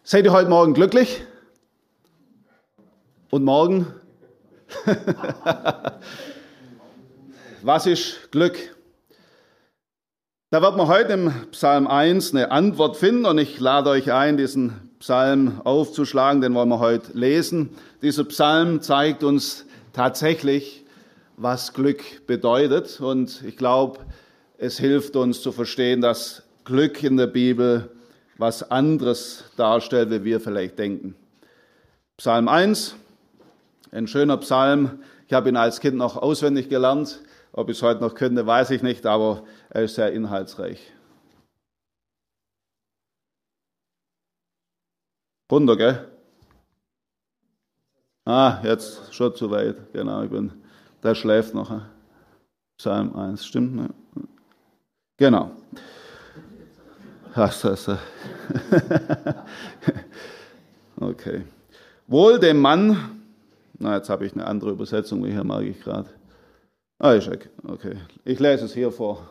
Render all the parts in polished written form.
Seid ihr heute Morgen glücklich? Und morgen? Was ist Glück? Da wird man heute im Psalm 1 eine Antwort finden und ich lade euch ein, diesen Psalm aufzuschlagen, den wollen wir heute lesen. Dieser Psalm zeigt uns tatsächlich, was Glück bedeutet und ich glaube, es hilft uns zu verstehen, dass Glück in der Bibel was anderes darstellt, wie wir vielleicht denken. Psalm 1, ein schöner Psalm. Ich habe ihn als Kind noch auswendig gelernt. Ob ich es heute noch könnte, weiß ich nicht, aber er ist sehr inhaltsreich. Runter, gell? Jetzt schon zu weit. Genau, der schläft noch. Psalm 1, stimmt? Ne? Genau. Okay. Wohl dem Mann, jetzt habe ich eine andere Übersetzung, wie hier mag ich gerade. Okay. Ich lese es hier vor.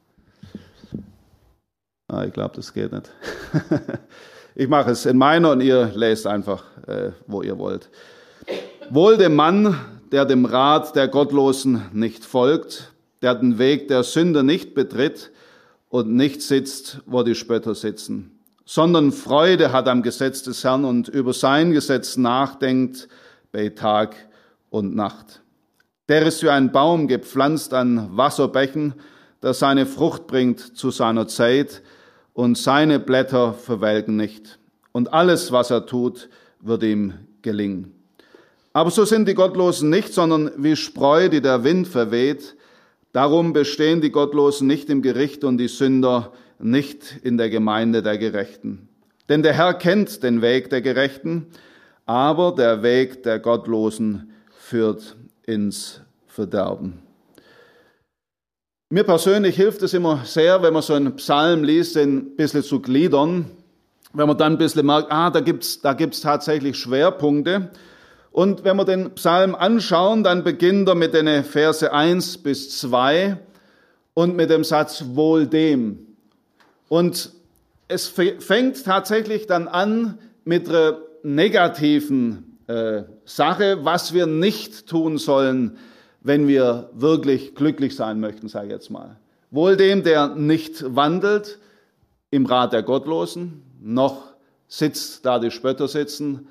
Ich glaube, das geht nicht. Ich mache es in meiner und ihr lest einfach, wo ihr wollt. Wohl dem Mann, der dem Rat der Gottlosen nicht folgt, der den Weg der Sünder nicht betritt und nicht sitzt, wo die Spötter sitzen, sondern Freude hat am Gesetz des Herrn und über sein Gesetz nachdenkt bei Tag und Nacht. Der ist wie ein Baum gepflanzt an Wasserbächen, der seine Frucht bringt zu seiner Zeit und seine Blätter verwelken nicht. Und alles, was er tut, wird ihm gelingen. Aber so sind die Gottlosen nicht, sondern wie Spreu, die der Wind verweht. Darum bestehen die Gottlosen nicht im Gericht und die Sünder nicht in der Gemeinde der Gerechten. Denn der Herr kennt den Weg der Gerechten, aber der Weg der Gottlosen führt ins Verderben. Mir persönlich hilft es immer sehr, wenn man so einen Psalm liest, den ein bisschen zu gliedern, wenn man dann ein bisschen merkt, da gibt's tatsächlich Schwerpunkte. Und wenn wir den Psalm anschauen, dann beginnt er mit den Verse 1 bis 2 und mit dem Satz wohl dem. Und es fängt tatsächlich dann an mit einer negativen Sache, was wir nicht tun sollen, wenn wir wirklich glücklich sein möchten, sage ich jetzt mal. Wohl dem, der nicht wandelt im Rat der Gottlosen, noch sitzt, da die Spötter sitzen,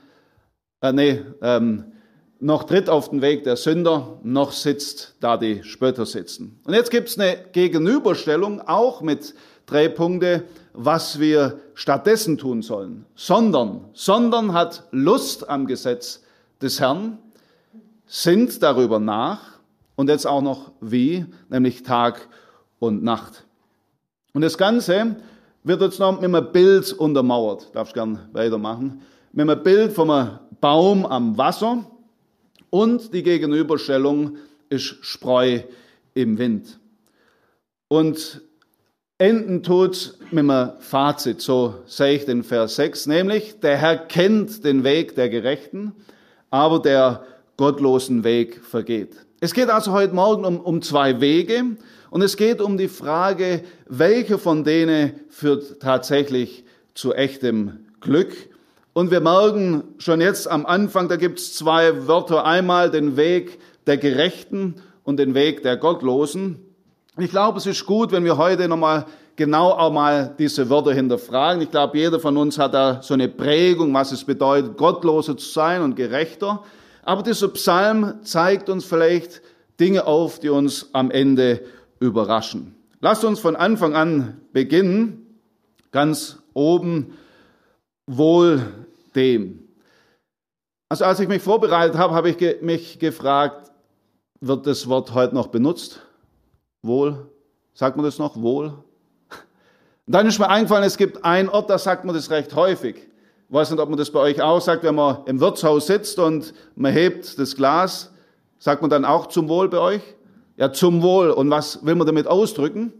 noch tritt auf den Weg der Sünder, noch sitzt, da die Spötter sitzen. Und jetzt gibt es eine Gegenüberstellung, auch mit 3 Punkten, was wir stattdessen tun sollen. Sondern hat Lust am Gesetz des Herrn, sinnt darüber nach und jetzt auch noch wie, nämlich Tag und Nacht. Und das Ganze wird jetzt noch mit einem Bild untermauert. Darfst gern weitermachen. Mit einem Bild von einem Baum am Wasser und die Gegenüberstellung ist Spreu im Wind. Und enden tut mit einem Fazit, so sehe ich den Vers 6, nämlich der Herr kennt den Weg der Gerechten, aber der gottlosen Weg vergeht. Es geht also heute Morgen um 2 Wege und es geht um die Frage, welche von denen führt tatsächlich zu echtem Glück. Und wir merken schon jetzt am Anfang, da gibt es 2 Wörter, einmal den Weg der Gerechten und den Weg der Gottlosen. Ich glaube, es ist gut, wenn wir heute nochmal genau auch mal diese Wörter hinterfragen. Ich glaube, jeder von uns hat da so eine Prägung, was es bedeutet, Gottloser zu sein und Gerechter. Aber dieser Psalm zeigt uns vielleicht Dinge auf, die uns am Ende überraschen. Lasst uns von Anfang an beginnen, ganz oben, wohl dem. Also als ich mich vorbereitet habe, habe ich mich gefragt, wird das Wort heute noch benutzt? Wohl? Sagt man das noch? Wohl? Und dann ist mir eingefallen, es gibt einen Ort, da sagt man das recht häufig. Ich weiß nicht, ob man das bei euch auch sagt, wenn man im Wirtshaus sitzt und man hebt das Glas, sagt man dann auch zum Wohl bei euch? Ja, zum Wohl. Und was will man damit ausdrücken?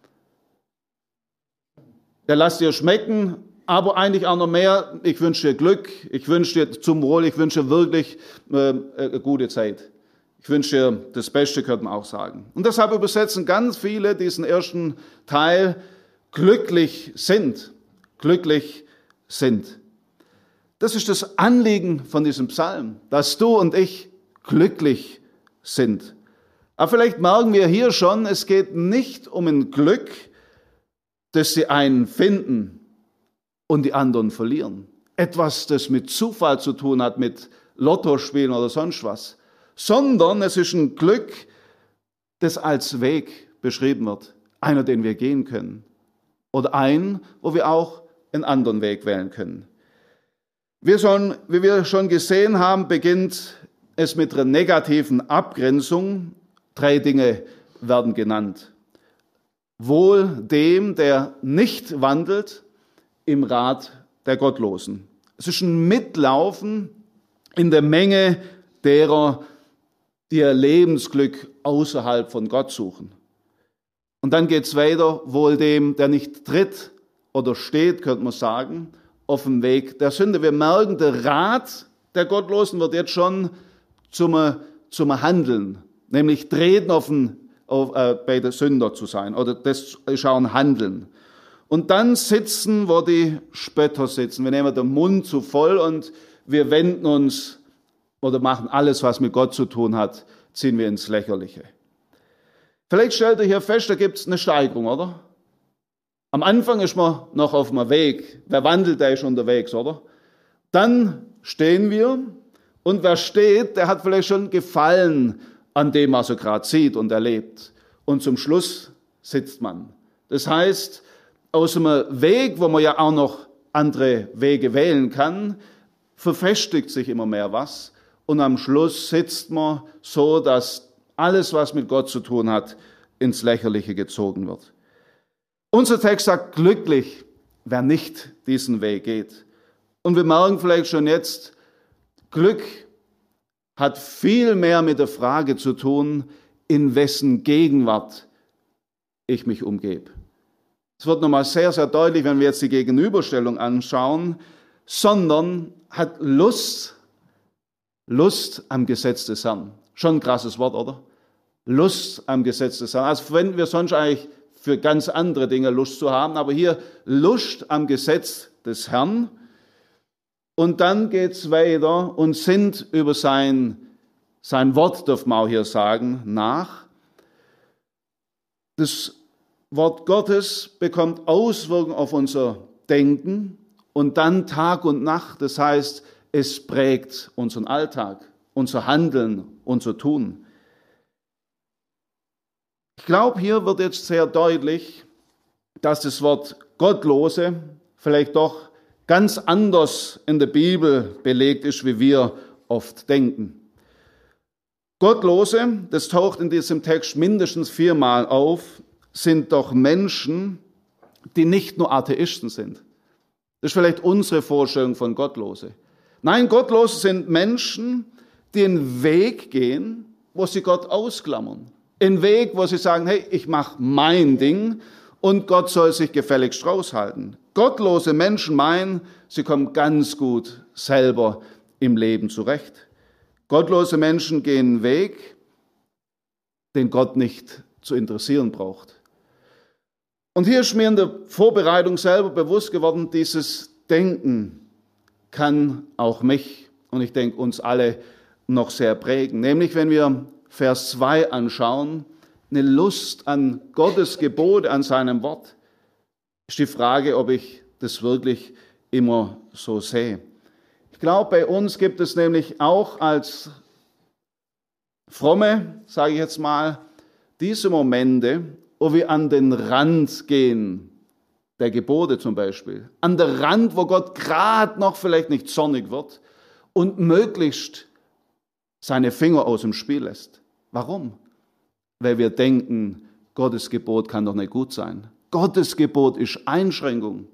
Ja, lasst dir schmecken, aber eigentlich auch noch mehr, ich wünsche dir Glück, ich wünsche dir zum Wohl, ich wünsche dir wirklich eine gute Zeit. Ich wünsche dir das Beste, könnte man auch sagen. Und deshalb übersetzen ganz viele diesen ersten Teil glücklich sind. Glücklich sind. Das ist das Anliegen von diesem Psalm, dass du und ich glücklich sind. Aber vielleicht merken wir hier schon, es geht nicht um ein Glück, dass die einen finden und die anderen verlieren. Etwas, das mit Zufall zu tun hat, mit Lottospielen oder sonst was. Sondern es ist ein Glück, das als Weg beschrieben wird. Einer, den wir gehen können. Oder ein, wo wir auch einen anderen Weg wählen können. Wie wir schon gesehen haben, beginnt es mit einer negativen Abgrenzung. 3 Dinge werden genannt. Wohl dem, der nicht wandelt im Rat der Gottlosen. Es ist ein Mitlaufen in der Menge derer, die ihr Lebensglück außerhalb von Gott suchen. Und dann geht es weiter, wohl dem, der nicht tritt oder steht, könnte man sagen, auf dem Weg der Sünde. Wir merken, der Rat der Gottlosen wird jetzt schon zum Handeln, nämlich treten bei der Sünder zu sein, oder das ist auch ein Handeln. Und dann sitzen, wo die Spötter sitzen. Wir nehmen den Mund zu voll und wir wenden uns oder machen alles, was mit Gott zu tun hat, ziehen wir ins Lächerliche. Vielleicht stellt ihr hier fest, da gibt es eine Steigerung, oder? Am Anfang ist man noch auf dem Weg. Wer wandelt, der ist unterwegs, oder? Dann stehen wir und wer steht, der hat vielleicht schon Gefallen an dem, was er gerade sieht und erlebt. Und zum Schluss sitzt man. Das heißt, aus einem Weg, wo man ja auch noch andere Wege wählen kann, verfestigt sich immer mehr was. Und am Schluss sitzt man so, dass alles, was mit Gott zu tun hat, ins Lächerliche gezogen wird. Unser Text sagt, glücklich, wer nicht diesen Weg geht. Und wir merken vielleicht schon jetzt, Glück hat viel mehr mit der Frage zu tun, in wessen Gegenwart ich mich umgebe. Es wird nochmal sehr, sehr deutlich, wenn wir jetzt die Gegenüberstellung anschauen, sondern hat Lust am Gesetz des Herrn. Schon ein krasses Wort, oder? Lust am Gesetz des Herrn. Also verwenden wir sonst eigentlich für ganz andere Dinge Lust zu haben, aber hier Lust am Gesetz des Herrn. Und dann geht's weiter und sind über sein Wort, dürfen wir auch hier sagen, nach. Das Wort Gottes bekommt Auswirkungen auf unser Denken und dann Tag und Nacht. Das heißt, es prägt unseren Alltag, unser Handeln, unser Tun. Ich glaube, hier wird jetzt sehr deutlich, dass das Wort Gottlose vielleicht doch ganz anders in der Bibel belegt ist, wie wir oft denken. Gottlose, das taucht in diesem Text mindestens 4-mal auf, sind doch Menschen, die nicht nur Atheisten sind. Das ist vielleicht unsere Vorstellung von Gottlose. Nein, Gottlose sind Menschen, die einen Weg gehen, wo sie Gott ausklammern. Einen Weg, wo sie sagen, hey, ich mache mein Ding und Gott soll sich gefälligst raushalten. Gottlose Menschen meinen, sie kommen ganz gut selber im Leben zurecht. Gottlose Menschen gehen einen Weg, den Gott nicht zu interessieren braucht. Und hier ist mir in der Vorbereitung selber bewusst geworden, dieses Denken kann auch mich und ich denke uns alle noch sehr prägen. Nämlich, wenn wir Vers 2 anschauen, eine Lust an Gottes Gebote, an seinem Wort, ist die Frage, ob ich das wirklich immer so sehe. Ich glaube, bei uns gibt es nämlich auch als Fromme, sage ich jetzt mal, diese Momente, wo wir an den Rand gehen, der Gebote zum Beispiel, an den Rand, wo Gott gerade noch vielleicht nicht zornig wird und möglichst seine Finger aus dem Spiel lässt. Warum? Weil wir denken, Gottes Gebot kann doch nicht gut sein. Gottes Gebot ist Einschränkung.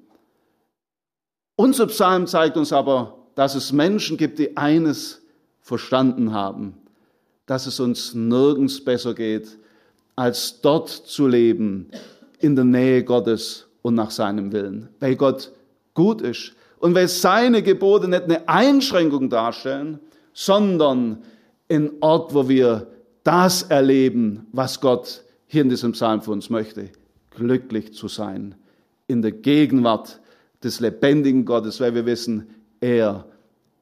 Unser Psalm zeigt uns aber, dass es Menschen gibt, die eines verstanden haben, dass es uns nirgends besser geht, als dort zu leben, in der Nähe Gottes und nach seinem Willen. Weil Gott gut ist und weil seine Gebote nicht eine Einschränkung darstellen, sondern ein Ort, wo wir das erleben, was Gott hier in diesem Psalm für uns möchte, glücklich zu sein, in der Gegenwart des lebendigen Gottes, weil wir wissen, er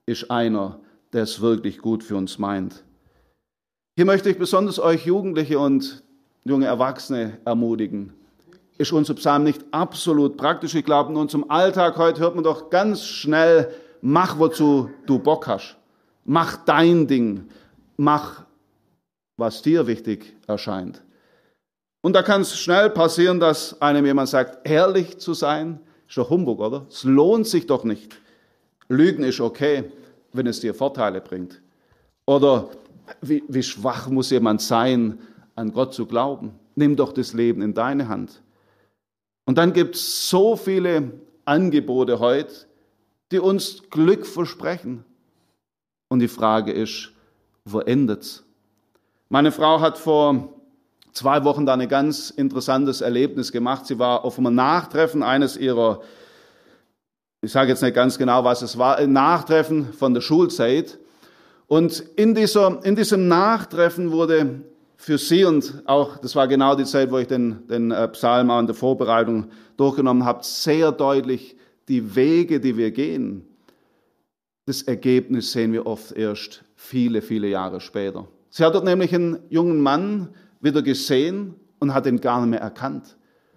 ist einer, der es wirklich gut für uns meint. Hier möchte ich besonders euch Jugendliche und junge Erwachsene ermutigen. Ist unser Psalm nicht absolut praktisch? Ich glaube, in unserem Alltag heute hört man doch ganz schnell, mach, wozu du Bock hast. Mach dein Ding. Mach, was dir wichtig erscheint. Und da kann es schnell passieren, dass einem jemand sagt, ehrlich zu sein, ist doch Humbug, oder? Es lohnt sich doch nicht. Lügen ist okay, wenn es dir Vorteile bringt. Oder wie schwach muss jemand sein, an Gott zu glauben? Nimm doch das Leben in deine Hand. Und dann gibt es so viele Angebote heute, die uns Glück versprechen. Und die Frage ist, wo endet's? Meine Frau hat vor 2 Wochen da ein ganz interessantes Erlebnis gemacht. Sie war auf einem Nachtreffen eines ihrer, ich sage jetzt nicht ganz genau, was es war, ein Nachtreffen von der Schulzeit. Und in diesem Nachtreffen wurde für sie und auch, das war genau die Zeit, wo ich den Psalm auch in der Vorbereitung durchgenommen habe, sehr deutlich die Wege, die wir gehen. Das Ergebnis sehen wir oft erst viele, viele Jahre später. Sie hat dort nämlich einen jungen Mann wieder gesehen und hat ihn gar nicht mehr erkannt.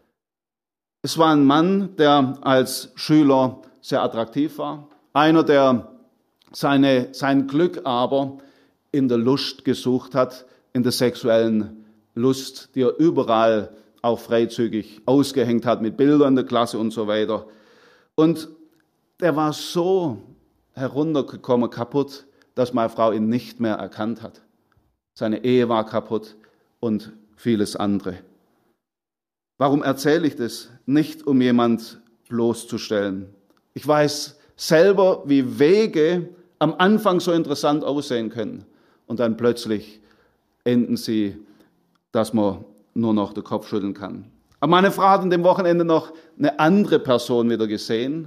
Es war ein Mann, der als Schüler sehr attraktiv war. Einer, der sein Glück aber in der Lust gesucht hat, in der sexuellen Lust, die er überall auch freizügig ausgehängt hat mit Bildern in der Klasse und so weiter. Und der war so heruntergekommen, kaputt, dass meine Frau ihn nicht mehr erkannt hat. Seine Ehe war kaputt und vieles andere. Warum erzähle ich das? Nicht, um jemand bloßzustellen. Ich weiß selber, wie Wege am Anfang so interessant aussehen können und dann plötzlich enden sie, dass man nur noch den Kopf schütteln kann. Aber meine Frau hat an dem Wochenende noch eine andere Person wieder gesehen.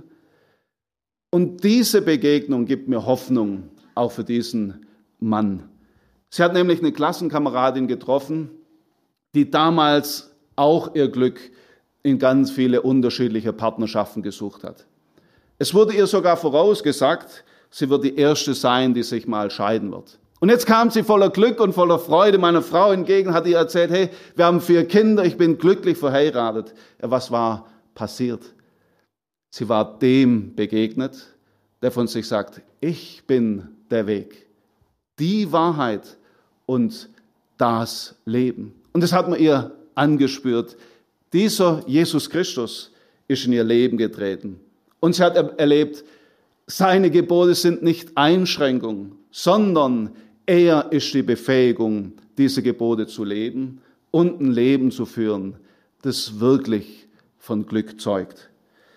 Und diese Begegnung gibt mir Hoffnung, auch für diesen Mann. Sie hat nämlich eine Klassenkameradin getroffen, die damals auch ihr Glück in ganz viele unterschiedliche Partnerschaften gesucht hat. Es wurde ihr sogar vorausgesagt, sie wird die Erste sein, die sich mal scheiden wird. Und jetzt kam sie voller Glück und voller Freude meiner Frau entgegen, hat ihr erzählt, hey, wir haben 4 Kinder, ich bin glücklich verheiratet. Ja, was war passiert? Sie war dem begegnet, der von sich sagt, ich bin der Weg, die Wahrheit und das Leben. Und das hat man ihr angespürt. Dieser Jesus Christus ist in ihr Leben getreten. Und sie hat erlebt, seine Gebote sind nicht Einschränkung, sondern er ist die Befähigung, diese Gebote zu leben und ein Leben zu führen, das wirklich von Glück zeugt.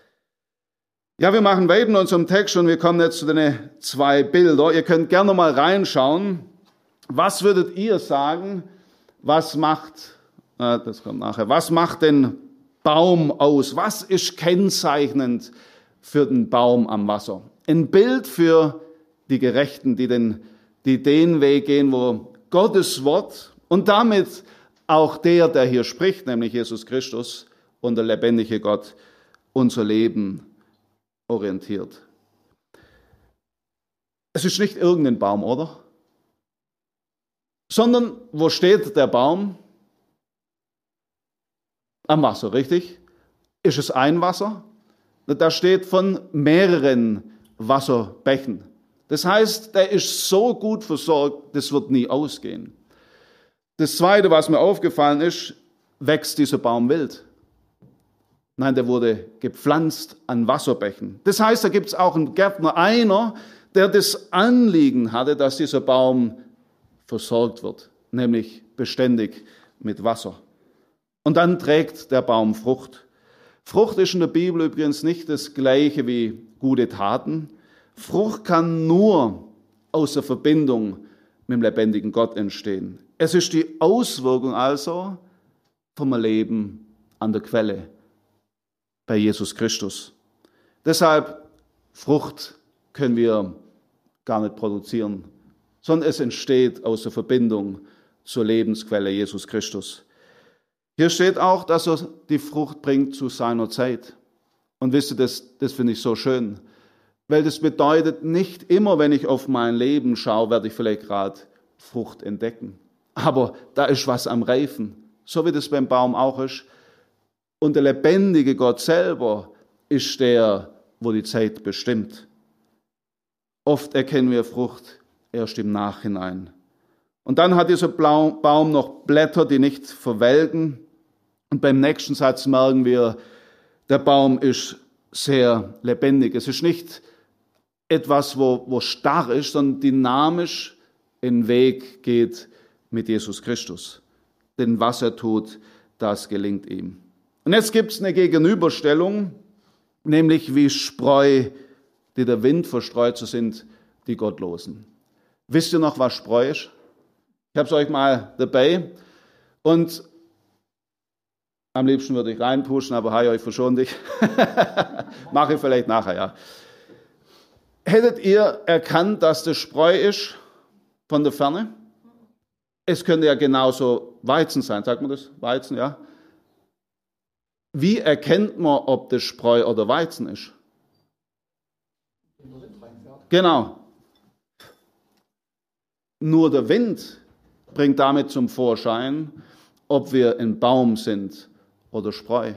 Ja, wir machen weiter in unserem Text und wir kommen jetzt zu den 2 Bildern. Ihr könnt gerne mal reinschauen. Was würdet ihr sagen, was macht den Baum aus? Was ist kennzeichnend für den Baum am Wasser? Ein Bild für die Gerechten, die den Weg gehen, wo Gottes Wort und damit auch der hier spricht, nämlich Jesus Christus und der lebendige Gott, unser Leben orientiert. Es ist nicht irgendein Baum, oder? Sondern, wo steht der Baum? Am Wasser, richtig? Ist es ein Wasser? Da steht von mehreren Wasserbächen. Das heißt, der ist so gut versorgt, das wird nie ausgehen. Das Zweite, was mir aufgefallen ist, wächst dieser Baum wild? Nein, der wurde gepflanzt an Wasserbächen. Das heißt, da gibt es auch einen Gärtner, einer, der das Anliegen hatte, dass dieser Baum versorgt wird, nämlich beständig mit Wasser. Und dann trägt der Baum Frucht. Frucht ist in der Bibel übrigens nicht das Gleiche wie gute Taten. Frucht kann nur aus der Verbindung mit dem lebendigen Gott entstehen. Es ist die Auswirkung also vom Leben an der Quelle bei Jesus Christus. Deshalb, Frucht können wir gar nicht produzieren, sondern es entsteht aus der Verbindung zur Lebensquelle Jesus Christus. Hier steht auch, dass er die Frucht bringt zu seiner Zeit. Und wisst ihr, das finde ich so schön. Weil das bedeutet, nicht immer, wenn ich auf mein Leben schaue, werde ich vielleicht gerade Frucht entdecken. Aber da ist was am Reifen, so wie das beim Baum auch ist. Und der lebendige Gott selber ist der, wo die Zeit bestimmt. Oft erkennen wir Frucht erst im Nachhinein. Und dann hat dieser Baum noch Blätter, die nicht verwelken. Und beim nächsten Satz merken wir, der Baum ist sehr lebendig. Es ist nicht etwas, wo starr ist, sondern dynamisch den Weg geht mit Jesus Christus. Denn was er tut, das gelingt ihm. Und jetzt gibt es eine Gegenüberstellung, nämlich wie Spreu, die der Wind verstreut, so sind die Gottlosen. Wisst ihr noch, was Spreu ist? Ich habe es euch mal dabei und am liebsten würde ich reinpushen, aber habe ich euch verschont. Mache ich vielleicht nachher, ja. Hättet ihr erkannt, dass das Spreu ist von der Ferne? Es könnte ja genauso Weizen sein, sagt man das? Weizen, ja. Wie erkennt man, ob das Spreu oder Weizen ist? Genau. Nur der Wind bringt damit zum Vorschein, ob wir ein Baum sind oder Spreu.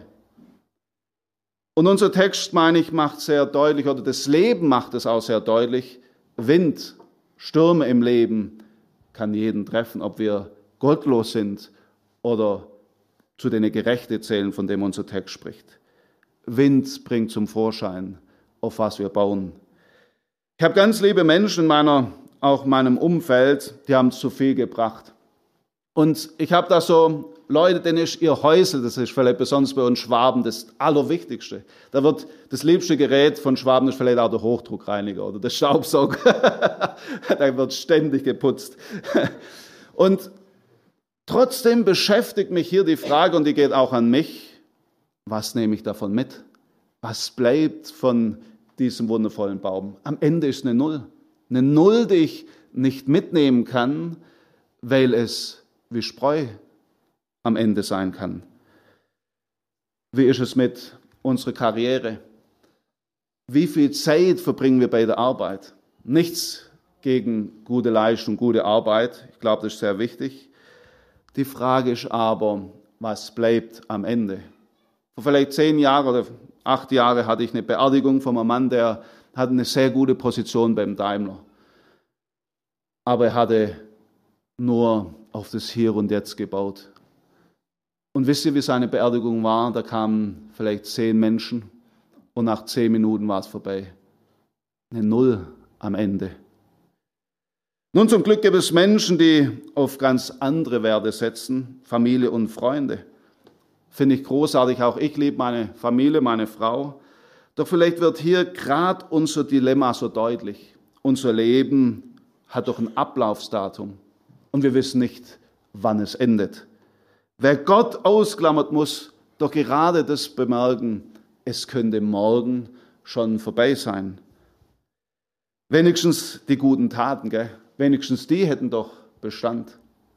Und unser Text, meine ich, macht sehr deutlich, oder das Leben macht es auch sehr deutlich, Wind, Stürme im Leben kann jeden treffen, ob wir gottlos sind oder zu denen Gerechte zählen, von dem unser Text spricht. Wind bringt zum Vorschein, auf was wir bauen. Ich habe ganz liebe Menschen in meinem Umfeld, die haben zu viel gebracht. Und ich habe da so Leute, denen ist ihr Häusel, das ist vielleicht besonders bei uns Schwaben das Allerwichtigste. Da wird das liebste Gerät von Schwaben ist vielleicht auch der Hochdruckreiniger oder der Staubsauger. Da wird ständig geputzt. Und trotzdem beschäftigt mich hier die Frage, und die geht auch an mich, was nehme ich davon mit? Was bleibt von diesem wundervollen Baum? Am Ende ist eine Null. Eine Null, die ich nicht mitnehmen kann, weil es wie Spreu am Ende sein kann. Wie ist es mit unserer Karriere? Wie viel Zeit verbringen wir bei der Arbeit? Nichts gegen gute Leistung, gute Arbeit. Ich glaube, das ist sehr wichtig. Die Frage ist aber, was bleibt am Ende? Vor vielleicht 10 Jahren oder 8 Jahren hatte ich eine Beerdigung von einem Mann, der hatte eine sehr gute Position beim Daimler. Aber er hatte nur auf das Hier und Jetzt gebaut. Und wisst ihr, wie seine Beerdigung war? Da kamen vielleicht 10 Menschen und nach 10 Minuten war es vorbei. Eine Null am Ende. Nun, zum Glück gibt es Menschen, die auf ganz andere Werte setzen, Familie und Freunde. Finde ich großartig, auch ich liebe meine Familie, meine Frau. Doch vielleicht wird hier gerade unser Dilemma so deutlich. Unser Leben hat doch ein Ablaufsdatum und wir wissen nicht, wann es endet. Wer Gott ausklammert, muss doch gerade das bemerken, es könnte morgen schon vorbei sein. Wenigstens die guten Taten, gell? Wenigstens die hätten doch Bestand.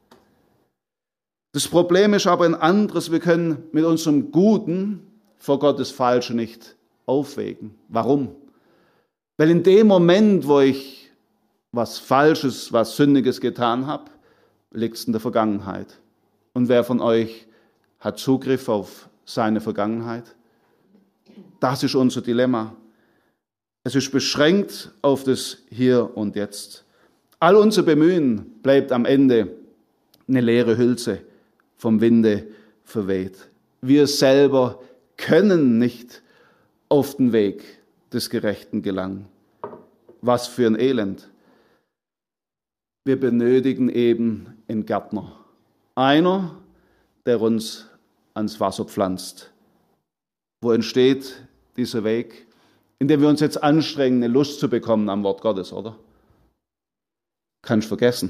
Das Problem ist aber ein anderes, wir können mit unserem Guten vor Gott das Falsche nicht aufwägen. Warum? Weil in dem Moment, wo ich was Falsches, was Sündiges getan habe, liegt es in der Vergangenheit. Und wer von euch hat Zugriff auf seine Vergangenheit? Das ist unser Dilemma. Es ist beschränkt auf das Hier und Jetzt. All unser Bemühen bleibt am Ende eine leere Hülse, vom Winde verweht. Wir selber können nicht auf den Weg des Gerechten gelangen. Was für ein Elend. Wir benötigen eben einen Gärtner. Einer, der uns ans Wasser pflanzt. Wo entsteht dieser Weg? Indem wir uns jetzt anstrengen, eine Lust zu bekommen am Wort Gottes, oder? Kannst vergessen.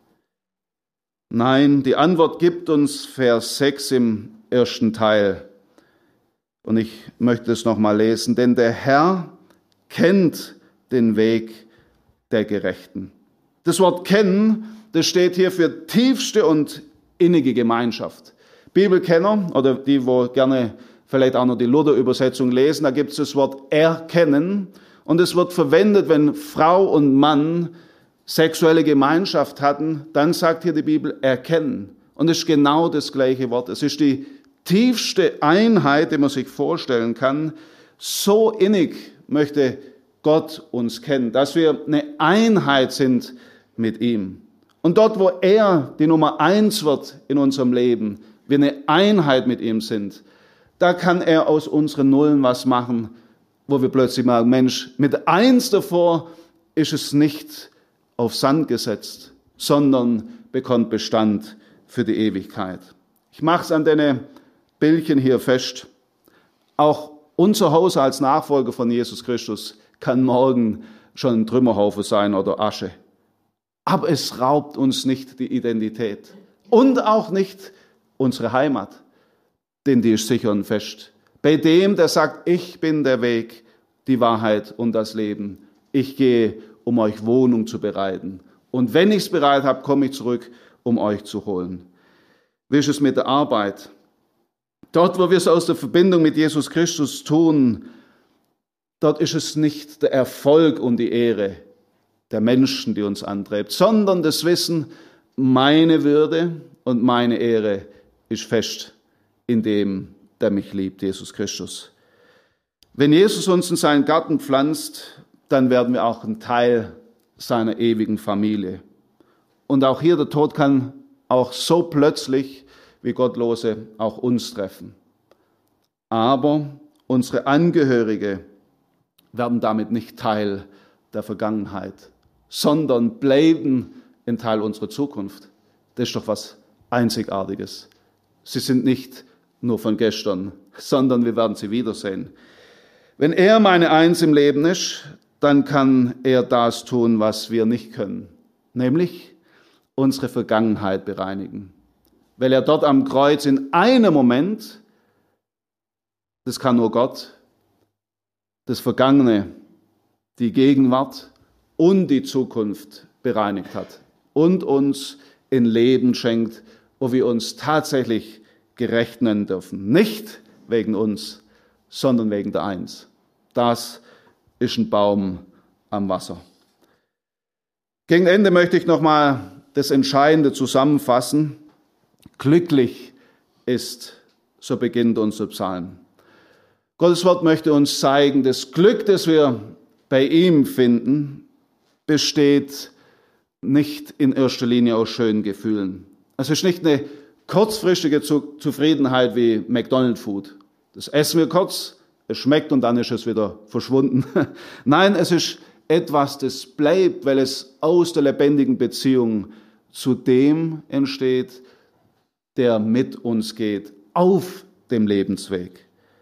Nein, die Antwort gibt uns Vers 6 im ersten Teil. Und ich möchte es nochmal lesen. Denn der Herr kennt den Weg der Gerechten. Das Wort kennen, das steht hier für tiefste und innige Gemeinschaft. Bibelkenner oder die, wo gerne vielleicht auch noch die Luther-Übersetzung lesen, da gibt es das Wort erkennen Und es wird verwendet, wenn Frau und Mann sexuelle Gemeinschaft hatten, dann sagt hier die Bibel erkennen. Und es ist genau das gleiche Wort. Es ist die tiefste Einheit, die man sich vorstellen kann. So innig möchte Gott uns kennen, dass wir eine Einheit sind mit ihm. Und dort, wo er die Nummer 1 wird in unserem Leben, wir eine Einheit mit ihm sind, da kann er aus unseren Nullen was machen, wo wir plötzlich merken, Mensch, mit 1 davor ist es nicht auf Sand gesetzt, sondern bekommt Bestand für die Ewigkeit. Ich mache es an den Bildchen hier fest. Auch unser Haus als Nachfolger von Jesus Christus kann morgen schon ein Trümmerhaufen sein oder Asche. Aber es raubt uns nicht die Identität und auch nicht unsere Heimat, denn die ist sicher und fest. Bei dem, der sagt, ich bin der Weg, die Wahrheit und das Leben. Ich gehe, um euch Wohnung zu bereiten. Und wenn ich es bereit habe, komme ich zurück, um euch zu holen. Wie ist es mit der Arbeit? Dort, wo wir es aus der Verbindung mit Jesus Christus tun, dort ist es nicht der Erfolg und die Ehre der Menschen, die uns antreibt, sondern das Wissen, meine Würde und meine Ehre ist fest in dem, der mich liebt, Jesus Christus. Wenn Jesus uns in seinen Garten pflanzt, dann werden wir auch ein Teil seiner ewigen Familie. Und auch hier, der Tod kann auch so plötzlich wie Gottlose auch uns treffen. Aber unsere Angehörige werden damit nicht Teil der Vergangenheit, sondern bleiben ein Teil unserer Zukunft. Das ist doch was Einzigartiges. Sie sind nicht nur von gestern, sondern wir werden sie wiedersehen. Wenn er meine Eins im Leben ist, dann kann er das tun, was wir nicht können, nämlich unsere Vergangenheit bereinigen. Weil er dort am Kreuz in einem Moment, das kann nur Gott, das Vergangene, die Gegenwart und die Zukunft bereinigt hat und uns ein Leben schenkt, wo wir uns tatsächlich gerecht nennen dürfen. Nicht wegen uns, sondern wegen der Eins. Das ist ein Baum am Wasser. Gegen Ende möchte ich nochmal das Entscheidende zusammenfassen. Glücklich ist, so beginnt unser Psalm. Gottes Wort möchte uns zeigen, das Glück, das wir bei ihm finden, besteht nicht in erster Linie aus schönen Gefühlen. Es ist nicht eine kurzfristige Zufriedenheit wie McDonald's Food. Das essen wir kurz, es schmeckt und dann ist es wieder verschwunden. Nein, es ist etwas, das bleibt, weil es aus der lebendigen Beziehung zu dem entsteht, der mit uns geht, auf dem Lebensweg.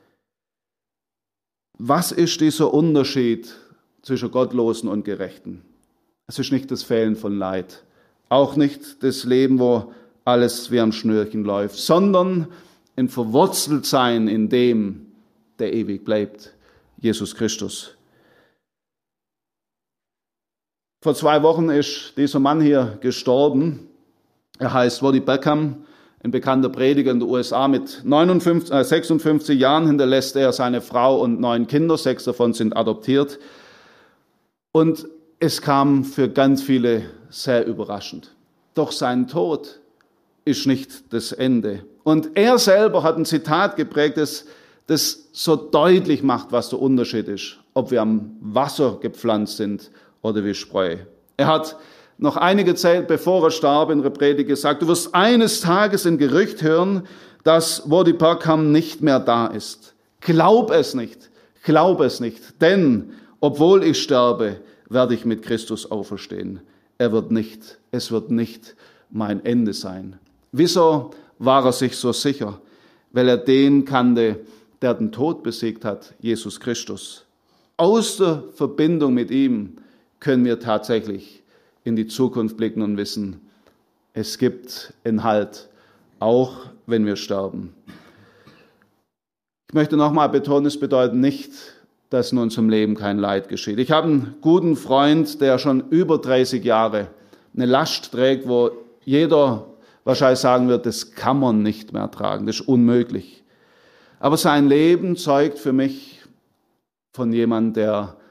Was ist dieser Unterschied zwischen Gottlosen und Gerechten? Es ist nicht das Fehlen von Leid, auch nicht das Leben, wo alles wie am Schnürchen läuft, sondern ein Verwurzeltsein in dem, der ewig bleibt, Jesus Christus. Vor 2 Wochen ist dieser Mann hier gestorben. Er heißt Woody Beckham, ein bekannter Prediger in den USA. Mit 56 Jahren hinterlässt er seine Frau und 9 Kinder, 6 davon sind adoptiert. Und es kam für ganz viele sehr überraschend. Doch sein Tod ist nicht das Ende. Und er selber hat ein Zitat geprägt, das so deutlich macht, was der Unterschied ist, ob wir am Wasser gepflanzt sind oder wie Spreu. Er hat noch einige Zeit, bevor er starb, in der Predigt gesagt, du wirst eines Tages ein Gerücht hören, dass Woody Beckham nicht mehr da ist. Glaub es nicht, denn obwohl ich sterbe, werde ich mit Christus auferstehen. Es wird nicht mein Ende sein. Wieso war er sich so sicher? Weil er den kannte, der den Tod besiegt hat, Jesus Christus. Aus der Verbindung mit ihm können wir tatsächlich in die Zukunft blicken und wissen, es gibt einen Halt, auch wenn wir sterben. Ich möchte nochmal betonen, es bedeutet nicht, dass in unserem Leben kein Leid geschieht. Ich habe einen guten Freund, der schon über 30 Jahre eine Last trägt, wo jeder wahrscheinlich sagen wird, das kann man nicht mehr tragen, das ist unmöglich. Aber sein Leben zeugt für mich von jemandem, der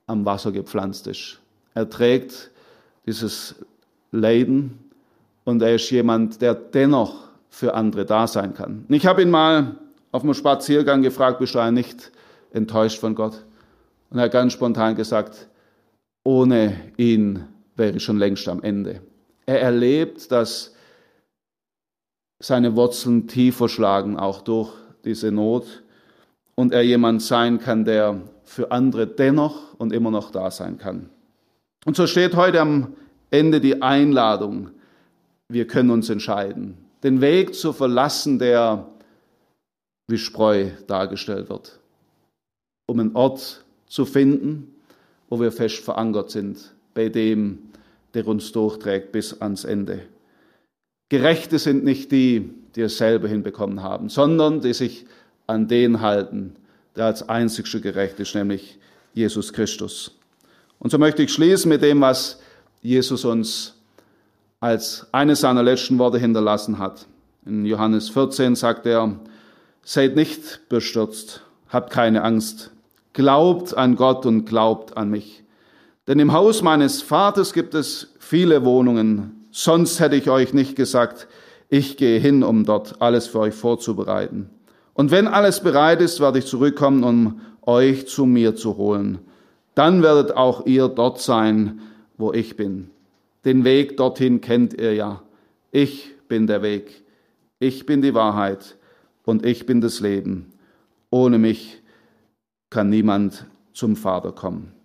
am Wasser gepflanzt ist. Er trägt dieses Leiden und er ist jemand, der dennoch für andere da sein kann. Und ich habe ihn mal auf einem Spaziergang gefragt, bist du nicht enttäuscht von Gott? Und er hat ganz spontan gesagt, ohne ihn wäre ich schon längst am Ende. Er erlebt, dass seine Wurzeln tiefer schlagen, auch durch diese Not. Und er jemand sein kann, der für andere dennoch und immer noch da sein kann. Und so steht heute am Ende die Einladung, wir können uns entscheiden, den Weg zu verlassen, der wie Spreu dargestellt wird, um einen Ort zu finden, wo wir fest verankert sind, bei dem, der uns durchträgt bis ans Ende. Gerechte sind nicht die, die es selber hinbekommen haben, sondern die sich an den halten, der als einzigster gerecht ist, nämlich Jesus Christus. Und so möchte ich schließen mit dem, was Jesus uns als eines seiner letzten Worte hinterlassen hat. In Johannes 14 sagt er, seid nicht bestürzt, habt keine Angst, glaubt an Gott und glaubt an mich. Denn im Haus meines Vaters gibt es viele Wohnungen, sonst hätte ich euch nicht gesagt, ich gehe hin, um dort alles für euch vorzubereiten. Und wenn alles bereit ist, werde ich zurückkommen, um euch zu mir zu holen. Dann werdet auch ihr dort sein, wo ich bin. Den Weg dorthin kennt ihr ja. Ich bin der Weg. Ich bin die Wahrheit und ich bin das Leben. Ohne mich kann niemand zum Vater kommen.